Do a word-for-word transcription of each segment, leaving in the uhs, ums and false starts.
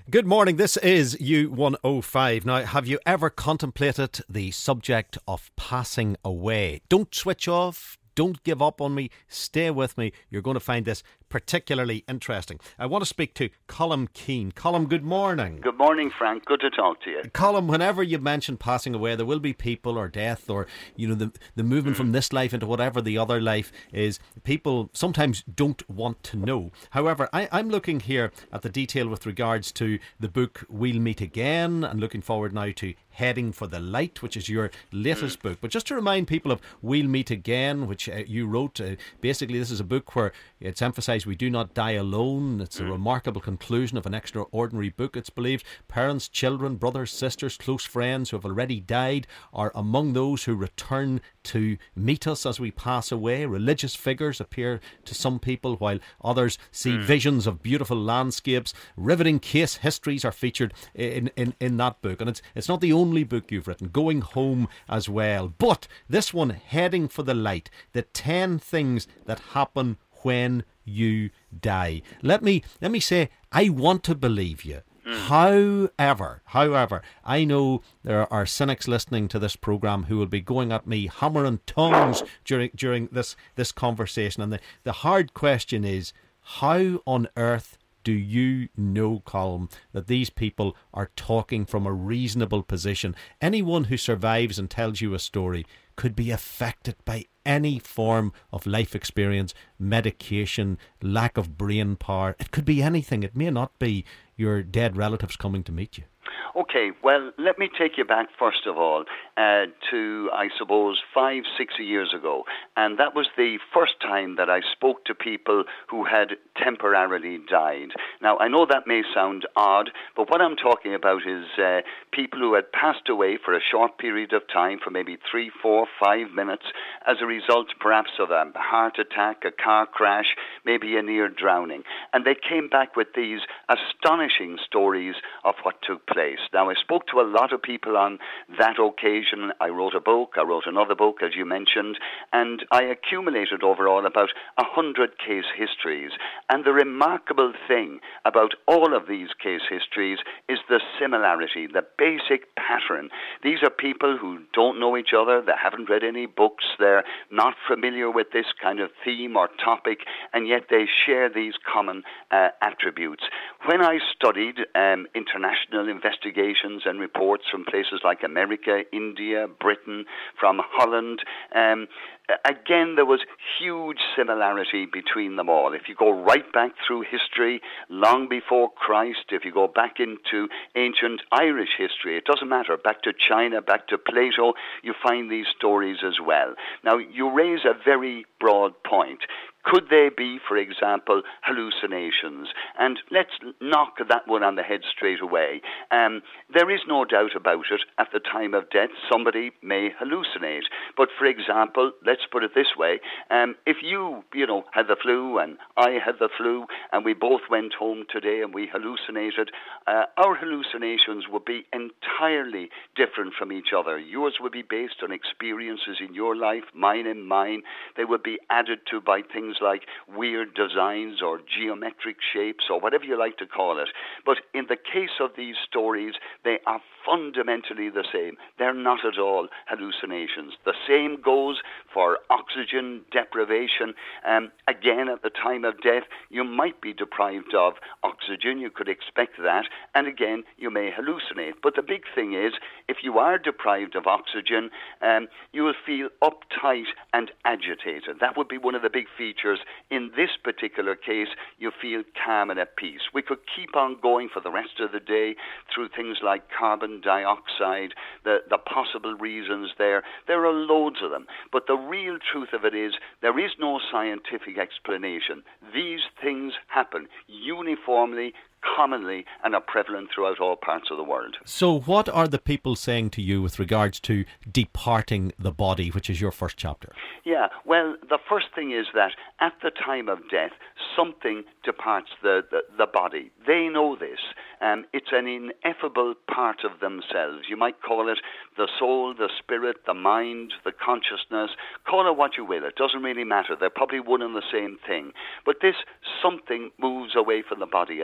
Good morning, this is U one oh five. Now, have you ever contemplated the subject of passing away? Don't switch off, don't give up on me, stay with me. You're going to find this particularly interesting. I want to speak to Colm Keane. Colm, good morning. Good morning, Frank. Good to talk to you. Colm, whenever you mention passing away, there will be people or death or, you know, the, the movement mm. from this life into whatever the other life is. People sometimes don't want to know. However, I, I'm looking here at the detail with regards to the book We'll Meet Again, and looking forward now to Heading for the Light, which is your latest mm. book. But just to remind people of We'll Meet Again, which uh, you wrote, uh, basically this is a book where it's emphasised we do not die alone. It's a mm. remarkable conclusion of an extraordinary book, it's believed. Parents, children, brothers, sisters, close friends who have already died are among those who return to meet us as we pass away. Religious figures appear to some people, while others see mm. visions of beautiful landscapes. Riveting case histories are featured in, in, in that book. And it's it's not the only book you've written, Going Home as well. But this one, Heading for the Light, the ten things that happen when you die. Let me let me say, I want to believe you. Mm. However, however, I know there are cynics listening to this programme who will be going at me hammering tongues during during this, this conversation. And the, the hard question is, how on earth do you know, Colm, that these people are talking from a reasonable position? Anyone who survives and tells you a story could be affected by any form of life experience, medication, lack of brain power. It could be anything. It may not be your dead relatives coming to meet you. Okay, well, let me take you back, first of all, uh, to, I suppose, five, six years ago. And that was the first time that I spoke to people who had temporarily died. Now, I know that may sound odd, but what I'm talking about is uh, people who had passed away for a short period of time, for maybe three, four, five minutes, as a result perhaps of a heart attack, a car crash, maybe a near drowning. And they came back with these astonishing stories of what took place. Now, I spoke to a lot of people on that occasion. I wrote a book, I wrote another book, as you mentioned, and I accumulated overall about a hundred case histories. And the remarkable thing about all of these case histories is the similarity, the basic pattern. These are people who don't know each other, they haven't read any books, they're not familiar with this kind of theme or topic, and yet they share these common uh, attributes. When I studied um, international investigations and reports from places like America, India, Britain, from Holland, um, again, there was huge similarity between them all. If you go right back through history, long before Christ, if you go back into ancient Irish history, it doesn't matter, back to China, back to Plato, you find these stories as well. Now, you raise a very broad point. Could they be, for example, hallucinations? And let's knock that one on the head straight away. Um, there is no doubt about it. At the time of death, somebody may hallucinate. But, for example, let's put it this way. Um, if you, you know, had the flu and I had the flu and we both went home today and we hallucinated, uh, our hallucinations would be entirely different from each other. Yours would be based on experiences in your life, mine in mine. They would be added to by things like weird designs or geometric shapes or whatever you like to call it. But in the case of these stories, they are fundamentally the same. They're not at all hallucinations. The same goes for oxygen deprivation. Um, again, at the time of death, you might be deprived of oxygen. You could expect that. And again, you may hallucinate. But the big thing is, if you are deprived of oxygen, um, you will feel uptight and agitated. That would be one of the big features. In this particular case, you feel calm and at peace. We could keep on going for the rest of the day through things like carbon dioxide, the, the possible reasons there. There are loads of them. But the real truth of it is there is no scientific explanation. These things happen uniformly, commonly, and are prevalent throughout all parts of the world. So what are the people saying to you with regards to departing the body, which is your first chapter? Yeah, well, the first thing is that at the time of death, something departs the, the, the body. They know this. Um, it's an ineffable part of themselves. You might call it the soul, the spirit, the mind, the consciousness. Call it what you will. It doesn't really matter. They're probably one and the same thing. But this something moves away from the body, and they're up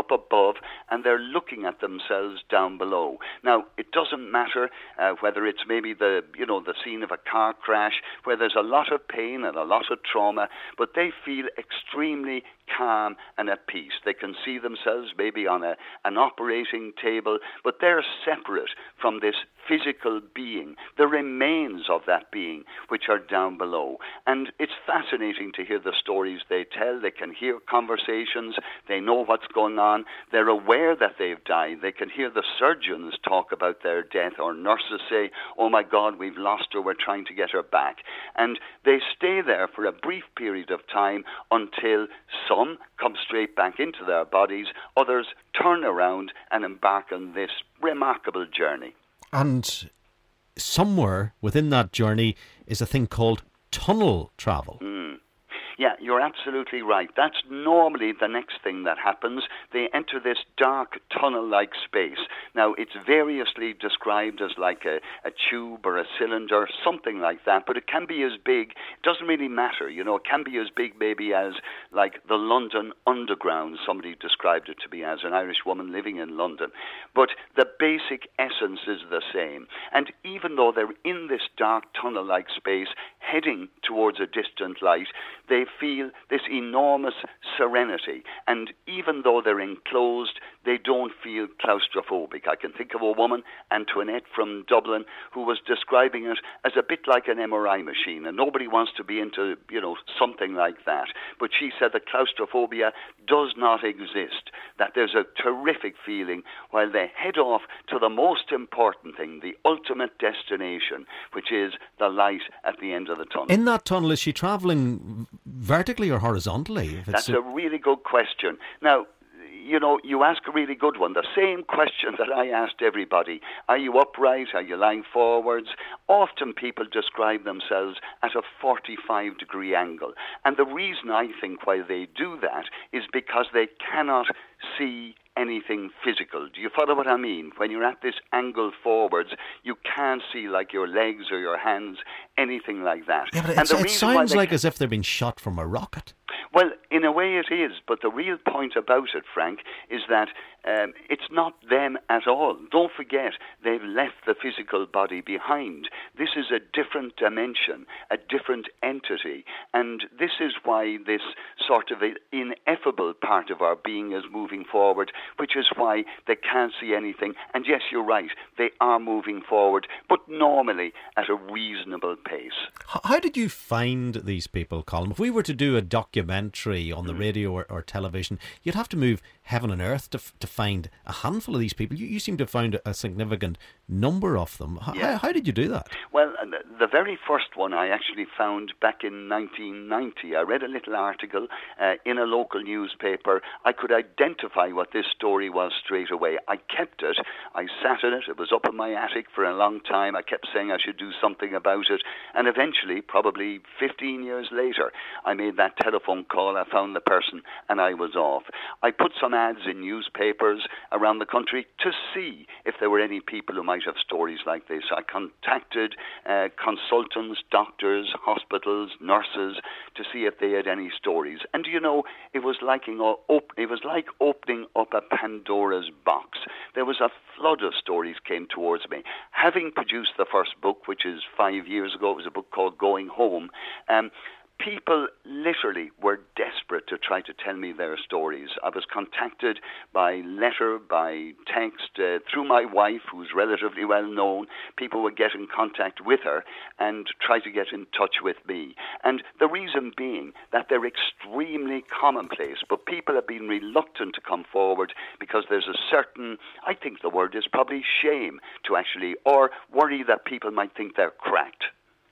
up above and they're looking at themselves down below. Now, it doesn't matter uh, whether it's maybe the, you know, the scene of a car crash where there's a lot of pain and a lot of trauma, but they feel extremely calm and at peace. They can see themselves maybe on a, an operating table, but they're separate from this physical being, the remains of that being, which are down below. And it's fascinating to hear the stories they tell. They can hear conversations. They know what's going on. They're aware that they've died. They can hear the surgeons talk about their death, or nurses say, oh my God, we've lost her, we're trying to get her back. And they stay there for a brief period of time until some come straight back into their bodies, others turn around and embark on this remarkable journey. And somewhere within that journey is a thing called tunnel travel. Mm. Yeah, you're absolutely right. That's normally the next thing that happens. They enter this dark tunnel-like space. Now, it's variously described as like a, a tube or a cylinder, something like that, but it can be as big. It doesn't really matter, you know. It can be as big maybe as like the London Underground. Somebody described it to me as an Irish woman living in London. But the basic essence is the same. And even though they're in this dark tunnel-like space, heading towards a distant light, they feel this enormous serenity. And even though they're enclosed, they don't feel claustrophobic. I can think of a woman, Antoinette from Dublin, who was describing it as a bit like an M R I machine, and nobody wants to be into, you know, something like that. But she said that claustrophobia does not exist, that there's a terrific feeling while they head off to the most important thing, the ultimate destination, which is the light at the end of the tunnel. In that tunnel, is she travelling vertically or horizontally? If it's That's a, a really good question. Now, you know, you ask a really good one. The same question that I asked everybody. Are you upright? Are you lying forwards? Often people describe themselves at a forty-five degree angle. And the reason I think why they do that is because they cannot see anything physical. Do you follow what I mean? When you're at this angle forwards, you can't see like your legs or your hands, anything like that. Yeah, but and the it sounds like can... as if they're being shot from a rocket. Well, in a way it is, but the real point about it, Frank, is that um, it's not them at all. Don't forget, they've left the physical body behind. This is a different dimension, a different entity, and this is why this sort of ineffable part of our being is moving forward, which is why they can't see anything. And yes, you're right, they are moving forward, but normally at a reasonable pace. How did you find these people, Colm? If we were to do a documentary on the radio or, or television, you'd have to move heaven and earth to to find a handful of these people. You, you seem to have found a significant number of them. How, yeah. how, how did you do that? Well, the very first one I actually found back in nineteen ninety. I read a little article uh, in a local newspaper. I could identify what this story was straight away. I kept it. I sat in it. It was up in my attic for a long time. I kept saying I should do something about it. And eventually, probably fifteen years later, I made that telephone call. I found the person and I was off. I put some ads in newspapers around the country to see if there were any people who might have stories like this. I contacted uh, consultants, doctors, hospitals, nurses to see if they had any stories. And you know, it was like op- it was like opening up a Pandora's box. There was a flood of stories came towards me. Having produced the first book, which is five years ago, it was a book called Going Home. Um, People literally were desperate to try to tell me their stories. I was contacted by letter, by text, uh, through my wife, who's relatively well known. People would get in contact with her and try to get in touch with me. And the reason being that they're extremely commonplace, but people have been reluctant to come forward because there's a certain, I think the word is probably shame to actually, or worry that people might think they're cracked.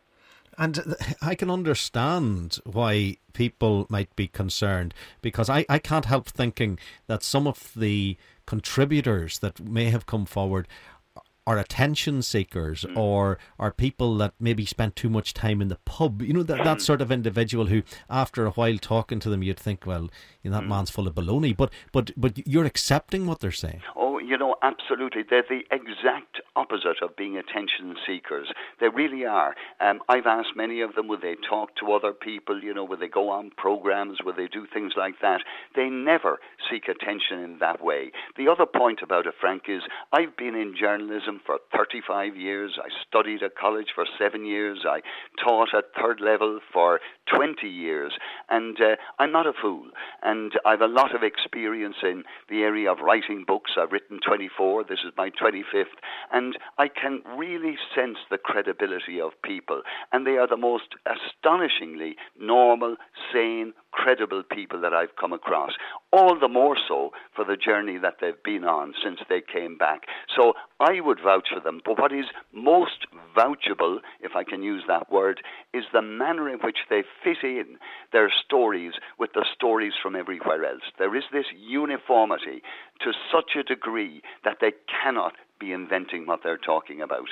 And I can understand why people might be concerned, because I, I can't help thinking that some of the contributors that may have come forward are attention seekers mm. or are people that maybe spent too much time in the pub. You know, that, that sort of individual who, after a while talking to them, you'd think, well, you know, that mm. man's full of baloney. But, but, but you're accepting what they're saying. Oh, you know, absolutely. They're the exact opposite of being attention seekers. They really are. Um, I've asked many of them, will they talk to other people, you know, will they go on programs, will they do things like that? They never seek attention in that way. The other point about it, Frank, is I've been in journalism for thirty-five years. I studied at college for seven years. I taught at third level for twenty years. And uh, I'm not a fool. And I've a lot of experience in the area of writing books. I've written twenty-four. This is my twenty-fifth. And I can really sense the credibility of people. And they are the most astonishingly normal, sane, credible people that I've come across. All the more so for the journey that they've been on since they came back. So I would vouch for them. But what is most vouchable, if I can use that word, is the manner in which they fit in their stories with the stories from everywhere else. There is this uniformity to such a degree that they cannot be inventing what they're talking about.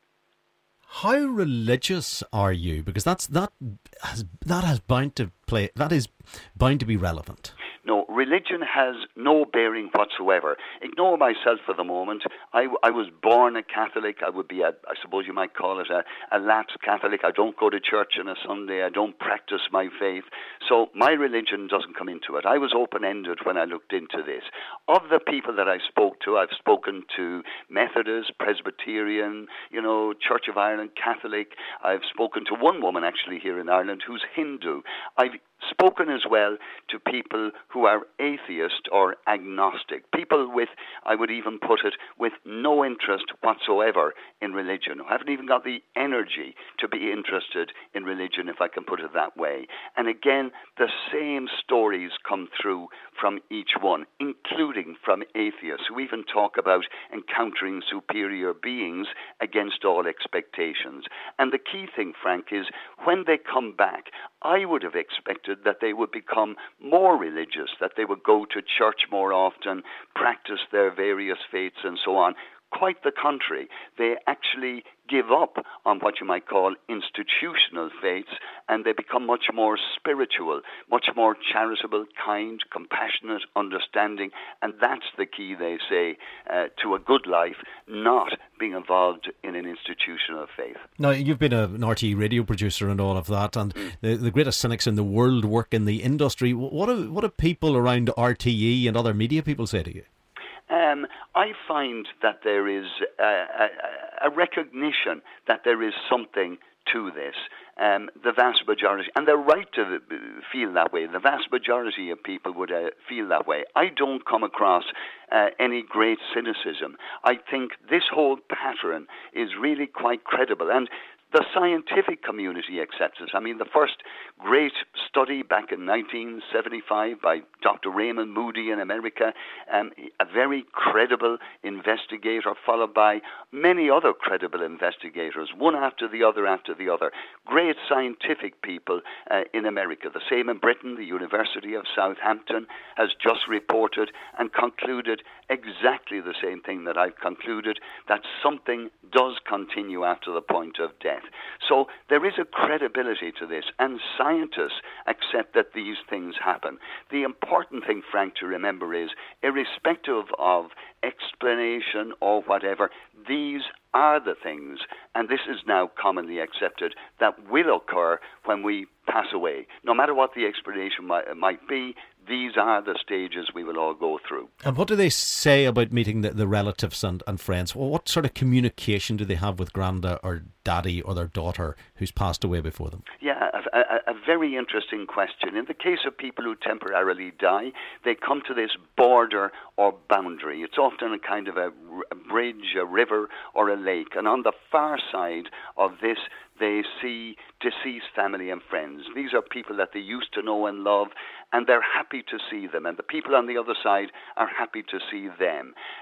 How religious are you? Because that's that has that has bound to play. That is bound to be relevant. No, religion has no bearing whatsoever. Ignore myself for the moment. I, I was born a Catholic. I would be, a, I suppose you might call it a, a lapsed Catholic. I don't go to church on a Sunday. I don't practice my faith. So my religion doesn't come into it. I was open-ended when I looked into this. Of the people that I spoke to, I've spoken to Methodist, Presbyterian, you know, Church of Ireland, Catholic. I've spoken to one woman actually here in Ireland who's Hindu. I've spoken as well to people who are atheist or agnostic, people with, I would even put it, with no interest whatsoever in religion, who haven't even got the energy to be interested in religion, if I can put it that way. And again, the same stories come through from each one, including from atheists, who even talk about encountering superior beings against all expectations. And the key thing, Frank, is when they come back, I would have expected that they would become more religious, that they would go to church more often, practice their various faiths and so on. Quite the contrary. They actually give up on what you might call institutional faiths, and they become much more spiritual, much more charitable, kind, compassionate, understanding. And that's the key, they say, uh, to a good life, not being involved in an institutional faith. Now, you've been a, an R T E radio producer and all of that, and mm. the, the greatest cynics in the world work in the industry. What do, what do people around R T E and other media people say to you? Um, I find that there is a, a, a recognition that there is something to this. Um, the vast majority, and they're right to feel that way. The vast majority of people would uh, feel that way. I don't come across uh, any great cynicism. I think this whole pattern is really quite credible, and the scientific community accepts it. I mean, the first great study back in nineteen seventy-five by Doctor Raymond Moody in America, um, a very credible investigator, followed by many other credible investigators, one after the other after the other. Great scientific people uh, in America. The same in Britain. The University of Southampton has just reported and concluded exactly the same thing that I've concluded, that something does continue after the point of death. So there is a credibility to this, and scientists accept that these things happen. The important thing, Frank, to remember is, irrespective of explanation or whatever, these are the things, and this is now commonly accepted, that will occur when we pass away. No matter what the explanation might, might be, these are the stages we will all go through. And what do they say about meeting the, the relatives and, and friends? Well, what sort of communication do they have with granda or daddy or their daughter who's passed away before them? Yeah, a, a, a very interesting question. In the case of people who temporarily die, they come to this border or boundary. It's often a kind of a, a bridge, a river, or a lake. And on the far side of this, they see deceased family and friends. These are people that they used to know and love, and they're happy to see them. And the people on the other side are happy to see them.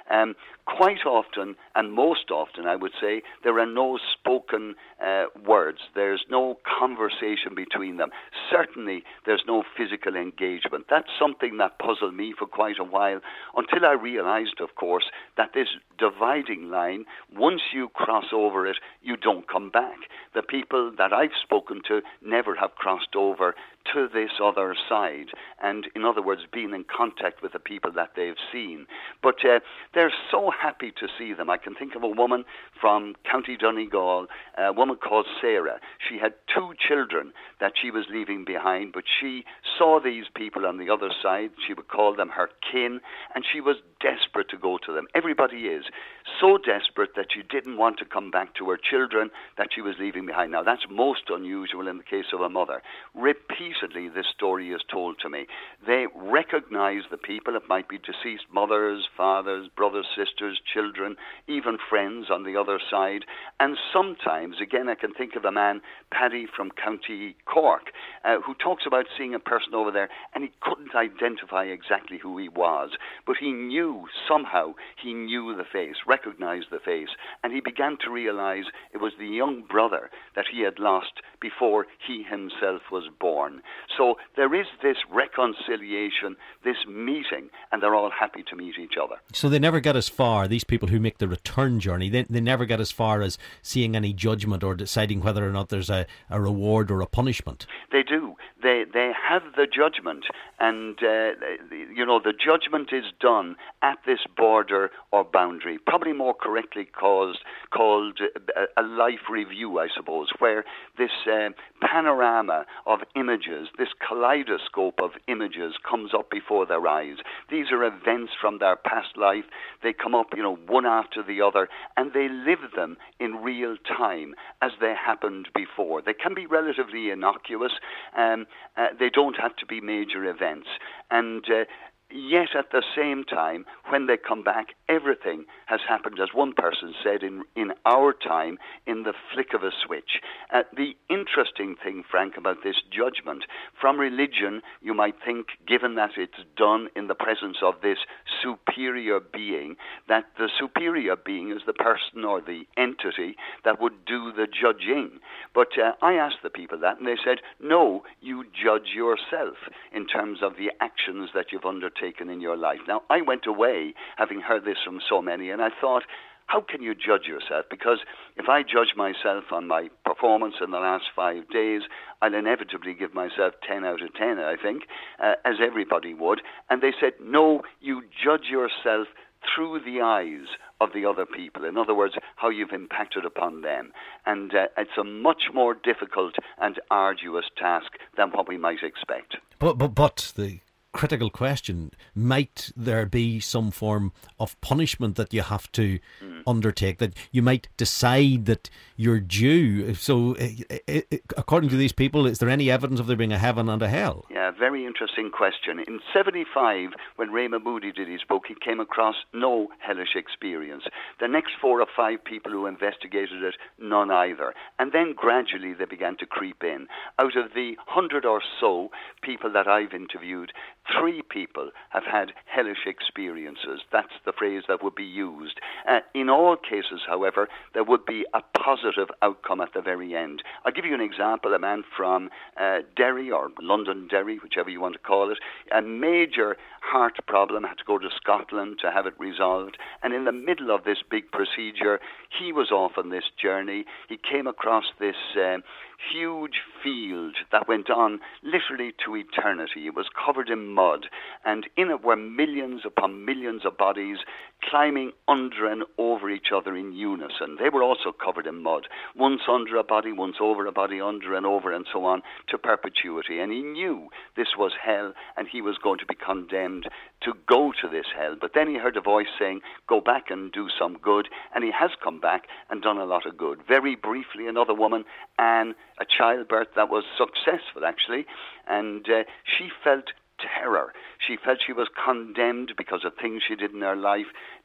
Um, quite often, and most often, I would say, there are no spoken uh, words. There's no conversation between them. Certainly, there's no physical engagement. That's something that puzzled me for quite a while, until I realized, of course, that this dividing line, once you cross over it, you don't come back. The people that I've spoken to never have crossed over to this other side, and in other words, being in contact with the people that they've seen. But uh, they're so happy to see them. I can think of a woman from County Donegal, a woman called Sarah. She had two children that she was leaving behind, but she saw these people on the other side. She would call them her kin, and she was desperate to go to them. Everybody is so desperate that she didn't want to come back to her children that she was leaving behind. Now, that's most unusual in the case of a mother. Repeatedly, this story is told to me. They recognize the people. It might be deceased mothers, fathers, brothers, sisters, children, even friends on the other side. And sometimes, again, I can think of a man, Paddy from County Cork, uh, who talks about seeing a person over there, and he couldn't identify exactly who he was, but he knew, somehow, he knew the face, recognized the face, and he began to realize it was the young brother that he had lost before he himself was born. So there is this reconciliation, this meeting, and they're all happy to meet each other. So they never get as far, these people who make the return journey, they, they never get as far as seeing any judgment or deciding whether or not there's a, a reward or a punishment. They do. They they have the judgment, and uh, you know, the judgment is done at this border or boundary, probably more correctly caused, called a, a life review, I suppose, where this uh, panorama of images, this kaleidoscope of images comes up before their eyes. These are events from their past life. They come up, you know, one after the other, and they live them in real time as they happened before. They can be relatively innocuous. Um, uh, they don't have to be major events. And uh, yet at the same time, when they come back, everything has happened, as one person said, in, in our time, in the flick of a switch. Uh, the interesting thing, Frank, about this judgment, from religion, you might think, given that it's done in the presence of this superior being, that the superior being is the person or the entity that would do the judging. But uh, I asked the people that, and they said, no, you judge yourself in terms of the actions that you've undertaken in your life. Now, I went away having heard this from so many, and I thought, how can you judge yourself? Because if I judge myself on my performance in the last five days, I'll inevitably give myself ten out of ten, I think, uh, as everybody would. And they said, no, you judge yourself through the eyes of the other people. In other words, how you've impacted upon them. And uh, it's a much more difficult and arduous task than what we might expect. But, but, but the critical question, might there be some form of punishment that you have to mm. undertake, that you might decide that you're due? So uh, uh, according to these people, is there any evidence of there being a heaven and a hell? Yeah, very interesting question. In seventy-five, when Raymond Moody did his book, he came across no hellish experience. The next four or five people who investigated it, none either. And then gradually they began to creep in. Out of the hundred or so people that I've interviewed, three people have had hellish experiences. That's the phrase that would be used. Uh, in all cases, however, there would be a positive outcome at the very end. I'll give you an example. A man from uh, Derry, or London Derry, whichever you want to call it, a major heart problem, had to go to Scotland to have it resolved. And in the middle of this big procedure, he was off on this journey. He came across this uh, huge field that went on literally to eternity. It was covered in mud, and in it were millions upon millions of bodies climbing under and over each other in unison. They were also covered in mud, once under a body, once over a body, under and over, and so on, to perpetuity. And he knew this was hell, and he was going to be condemned to go to this hell. But then he heard a voice saying, go back and do some good, and he has come back and done a lot of good. Very briefly, another woman, Anne, a childbirth that was successful, actually, and uh, she felt terror. She felt she was condemned because of things she did in her life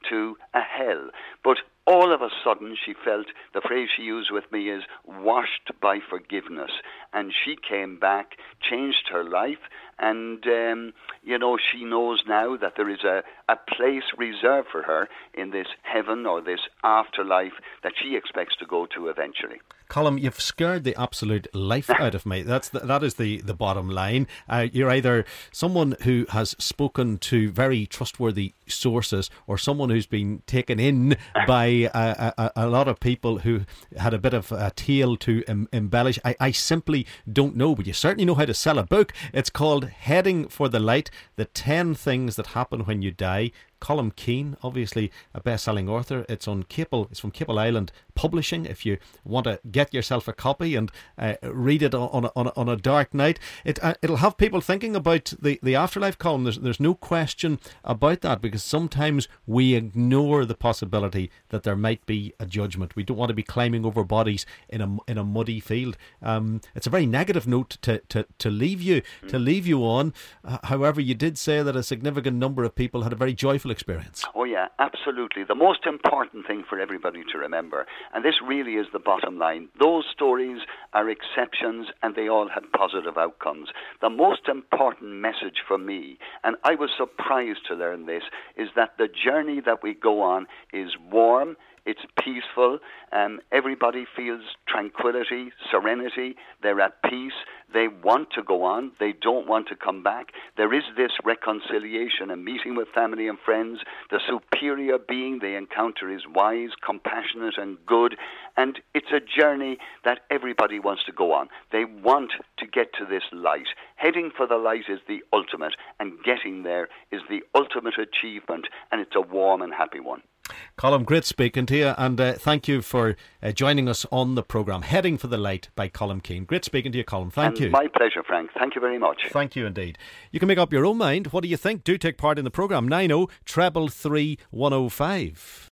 to a hell. But all of a sudden, she felt, the phrase she used with me is, washed by forgiveness. And she came back, changed her life, and, um, you know, she knows now that there is a, a place reserved for her in this heaven or this afterlife that she expects to go to eventually. Colm, you've scared the absolute life out of me. That's the, that is the, the bottom line. Uh, you're either someone who has spoken to very trustworthy sources or someone who's been taken in by a, a, a lot of people who had a bit of a tale to em- embellish. I, I simply don't know, but you certainly know how to sell a book. It's called Heading for the Light, The ten Things That Happen When You Die. Colm Keane, obviously a best-selling author. It's on Capel. It's from Capel Island Publishing. If you want to get yourself a copy and uh, read it on a, on a, on a dark night, it uh, it'll have people thinking about the, the afterlife. Colm, there's there's no question about that, because sometimes we ignore the possibility that there might be a judgment. We don't want to be climbing over bodies in a in a muddy field. Um, it's a very negative note to to, to leave you to leave you on. Uh, however, you did say that a significant number of people had a very joyful experience. Oh yeah, absolutely. The most important thing for everybody to remember, and this really is the bottom line, those stories are exceptions and they all had positive outcomes. The most important message for me, and I was surprised to learn this, is that the journey that we go on is warm, it's peaceful, um, everybody feels tranquility, serenity, they're at peace, they want to go on, they don't want to come back. There is this reconciliation and meeting with family and friends. The superior being they encounter is wise, compassionate and good, and it's a journey that everybody wants to go on. They want to get to this light. Heading for the light is the ultimate, and getting there is the ultimate achievement, and it's a warm and happy one. Colm, great speaking to you, and uh, thank you for uh, joining us on the programme Heading for the Light by Colm Keane. Great speaking to you, Colm. Thank and you. My pleasure, Frank. Thank you very much. Thank you indeed. You can make up your own mind. What do you think? Do take part in the programme. nine oh, three three three, one oh five.